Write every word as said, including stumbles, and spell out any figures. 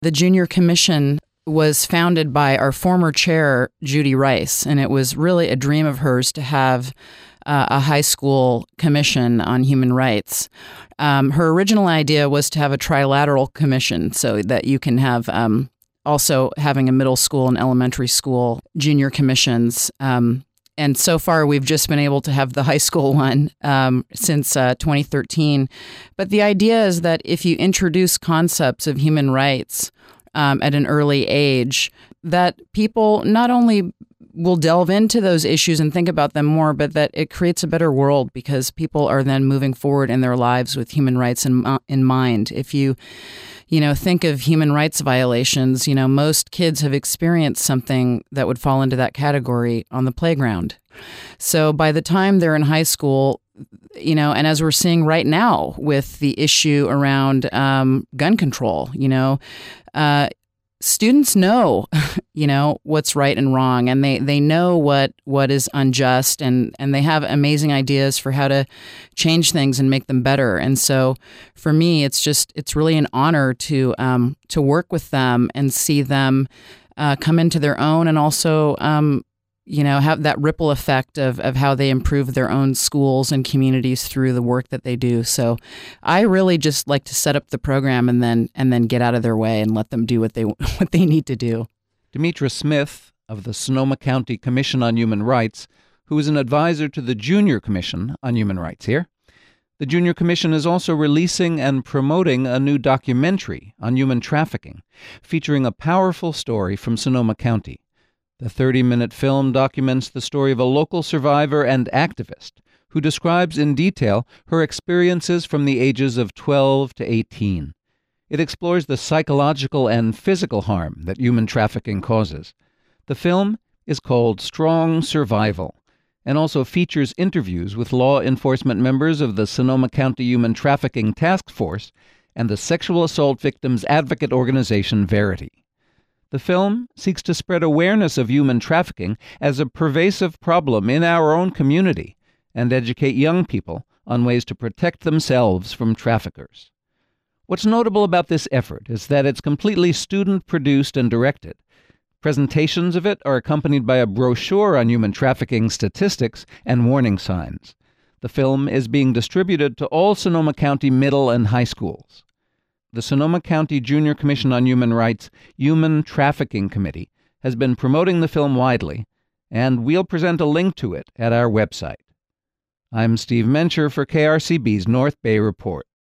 The Junior Commission was founded by our former chair, Judy Rice, and it was really a dream of hers to have uh, a high school commission on human rights. Um, her original idea was to have a trilateral commission so that you can have um, also having a middle school and elementary school junior commissions. Um, and so far, we've just been able to have the high school one um, since uh, twenty thirteen. But the idea is that if you introduce concepts of human rights um, at an early age, that people not only will delve into those issues and think about them more, but that it creates a better world because people are then moving forward in their lives with human rights in, in mind. If you, you know, think of human rights violations, you know, most kids have experienced something that would fall into that category on the playground. So by the time they're in high school, you know, and as we're seeing right now with the issue around um, gun control, you know, uh, students know, you know, what's right and wrong, and they, they know what, what is unjust, and, and they have amazing ideas for how to change things and make them better. And so for me, it's just, it's really an honor to, um, to work with them and see them uh, come into their own, and also, um, you know, have that ripple effect of, of how they improve their own schools and communities through the work that they do. So I really just like to set up the program and then and then get out of their way and let them do what they what they need to do. Demetra Smith of the Sonoma County Commission on Human Rights, who is an advisor to the Junior Commission on Human Rights here. The Junior Commission is also releasing and promoting a new documentary on human trafficking, featuring a powerful story from Sonoma County. The thirty-minute film documents the story of a local survivor and activist who describes in detail her experiences from the ages of twelve to eighteen. It explores the psychological and physical harm that human trafficking causes. The film is called Strong Survival and also features interviews with law enforcement members of the Sonoma County Human Trafficking Task Force and the sexual assault victims advocate organization Verity. The film seeks to spread awareness of human trafficking as a pervasive problem in our own community and educate young people on ways to protect themselves from traffickers. What's notable about this effort is that it's completely student-produced and directed. Presentations of it are accompanied by a brochure on human trafficking statistics and warning signs. The film is being distributed to all Sonoma County middle and high schools. The Sonoma County Junior Commission on Human Rights Human Trafficking Committee has been promoting the film widely, and we'll present a link to it at our website. I'm Steve Mencher for K R C B's North Bay Report.